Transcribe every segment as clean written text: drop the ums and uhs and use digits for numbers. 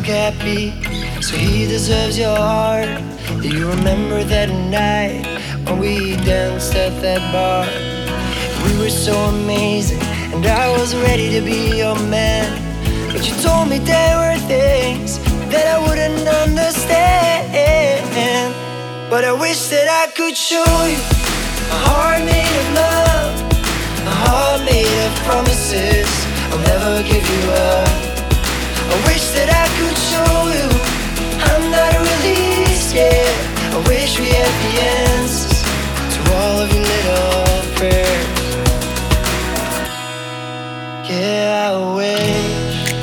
look happy, so he deserves your heart. Do you remember that night when we danced at that bar? We were so amazing, and I was ready to be your man. But you told me there were things that I wouldn't understand. But I wish that I could show you a heart made of love, a heart made of promises I'll never give you up. I wish that I could show you I'm not really scared. I wish we had the answers to all of your little prayers. Yeah, I wish.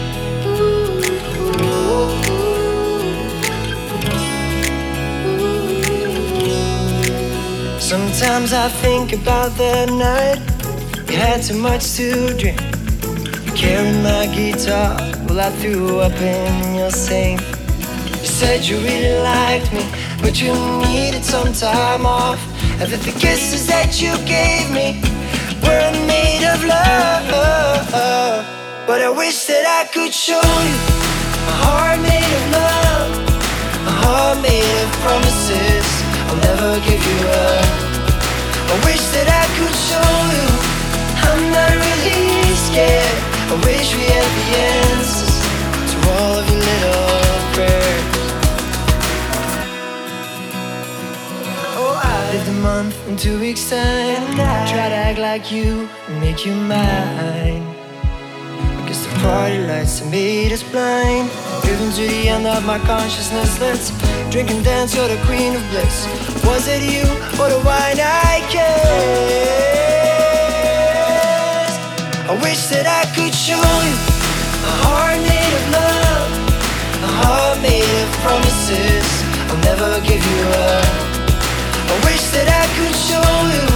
Sometimes I think about that night we had too much to drink. You carried my guitar while I threw up in your sink. You said you really liked me, but you needed some time off, and that the kisses that you gave me weren't made of love. But I wish that I could show you a heart made of love, a heart made of promises I'll never give you up. I wish that I could show you I'm not really scared. I wish we had the answers to all of your little prayers. Oh, I lived a month in 2 weeks' time. Try to act like you and make you mine. Because the party lights have made us blind. Driven to the end of my consciousness. Let's drink and dance, you're the queen of bliss. Was it you or the wine I kissed? I wish that I could show you a heart made of love, a heart made of promises I'll never give you up. I wish that I could show you